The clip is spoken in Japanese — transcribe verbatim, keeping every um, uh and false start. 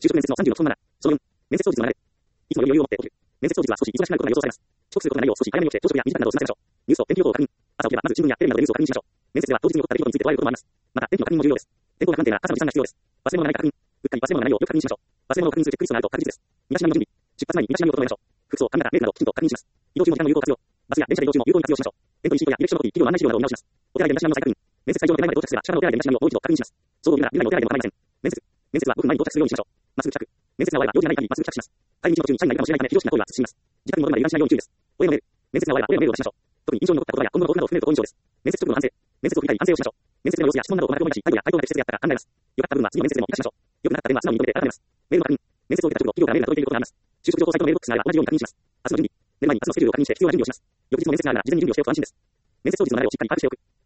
就職面接のさんじゅうの基本マナー。そのよん、面接当日の流れ。いつもより余裕を持っておく。面接当日は少し忙しくなることが予想されます。遅刻することがないよう少し早めに起きて朝食や身支度などを済ませましょう。ニュースと天気予報を確認。朝起きればまず新聞やテレビなどでニュースを確認しましょう。面接では当日に起こった出来事について問われることもあります。また天気の確認も重要です。天候が不安定な傘の持参が必要です。忘れ物がないか確認。うっかり忘れ物がないようよく確認しましょう。忘れ物を確認するチェックリストがあると確実です。身だしなみの準備。出発前に身だしなみを整えましょう。服装、髪型、メイクなどきちんと確認します。移動中も時間の有効活用。バスや電車で移動中も有効に活用しましょう。エントリーシートや履歴書のコピー、企業の案内資料などを見直します。お手洗いで身だしなみの再確認。面接会場の手前まで到着すれば、支払いのお手洗いで身だしなみをもう一度確認します。そういうなら、ビル内のお手洗いでも構いません。面接。面接はごふんまえに到着するようにしましょう。マスク着着。面接が終われば用事がない限りマスク着着します。会議中の途中に社員がいるかもしれないため非常識な行為は慎みます。自宅に戻るまで油断しないように注意です。お礼のメール。面接が終わればお礼のメールを出しましょう。特に印象に残ったことや今後の抱負などを含めると好印象です。面接直後の反省。面接を振り返り反省をしましょう。面接での様子や質問などをまとめ出し、最後や回答が適切であったか考えます。良かった部分は次の面接でも活かしましょう。良くなかった点は素直に認めて改めます。メールの確認。面接を受けた直後、企業からメールが届いていることがあります。就職情報サイトのメールボックスがあれば同じように確認します。明日の準備。寝る前に明日のスケジュールを確認して必要な準備をします。翌日の面接があれば事前に準備をしておくと安心です。面接当日の流れをしっかり把握しておく。